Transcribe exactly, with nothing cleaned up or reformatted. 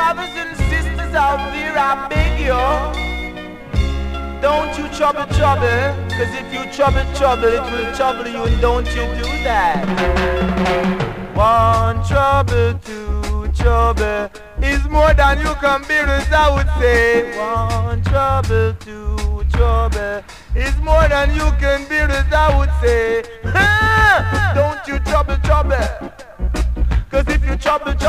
brothers and sisters out there, I beg you, don't you trouble trouble, cause if you trouble trouble, it will trouble you, and don't you do that. One trouble, two trouble is more than you can bear, as I would say. One trouble, two trouble is more than you can bear, as I would say. Don't you trouble trouble, cause if you trouble trouble,